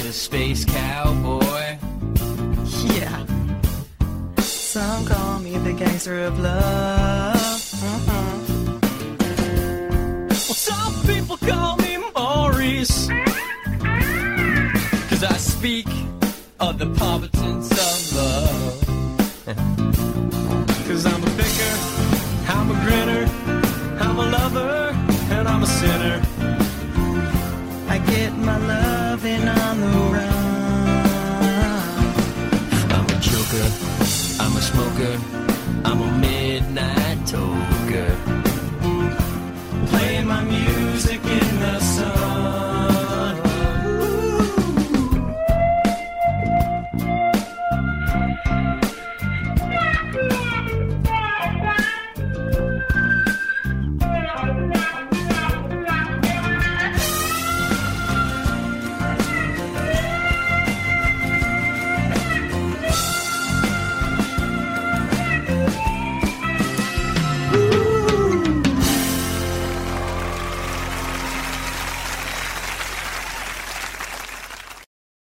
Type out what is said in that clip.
the space cowboy. Yeah. Some call me the gangster of love. Well, some people call me Maurice, 'cause I speak of the poverty of love.